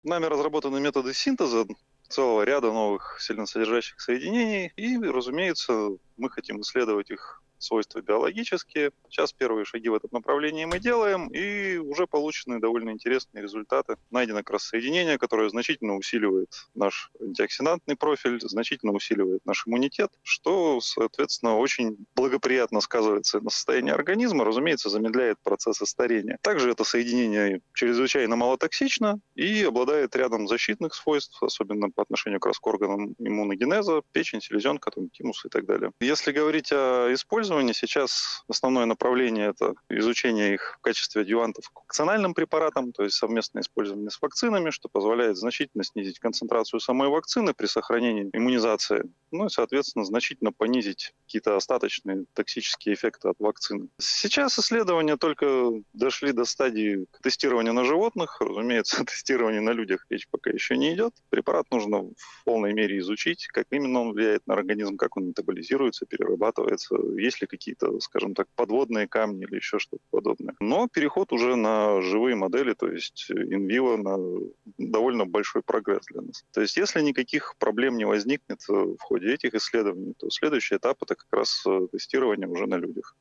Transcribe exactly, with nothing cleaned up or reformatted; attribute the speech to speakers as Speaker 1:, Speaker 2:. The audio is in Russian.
Speaker 1: Нами разработаны методы синтеза целого ряда новых сильносодержащих соединений, и, разумеется, мы хотим исследовать их свойства биологические. Сейчас первые шаги в этом направлении мы делаем, и уже получены довольно интересные результаты. Найдено как раз соединение, которое значительно усиливает наш антиоксидантный профиль, значительно усиливает наш иммунитет, что, соответственно, очень благоприятно сказывается на состоянии организма, разумеется, замедляет процессы старения. Также это соединение чрезвычайно малотоксично и обладает рядом защитных свойств, особенно по отношению как раз к органам иммуногенеза, печень, селезенка, там, тимус и так далее. Если говорить о использовании, сейчас основное направление – это изучение их в качестве адъювантов к вакцинальным препаратам, то есть совместное использование с вакцинами, что позволяет значительно снизить концентрацию самой вакцины при сохранении иммунизации, ну и, соответственно, значительно понизить какие-то остаточные токсические эффекты от вакцины. Сейчас исследования только дошли до стадии тестирования на животных. Разумеется, тестирование на людях речь пока еще не идет. Препарат нужно в полной мере изучить, как именно он влияет на организм, как он метаболизируется, перерабатывается, есть ли какие-то, скажем так, подводные камни или еще что-то подобное. Но переход уже на живые модели, то есть инвиво, на довольно большой прогресс для нас. То есть если никаких проблем не возникнет в ходе этих исследований, то следующий этап – это как раз тестирование уже на людях.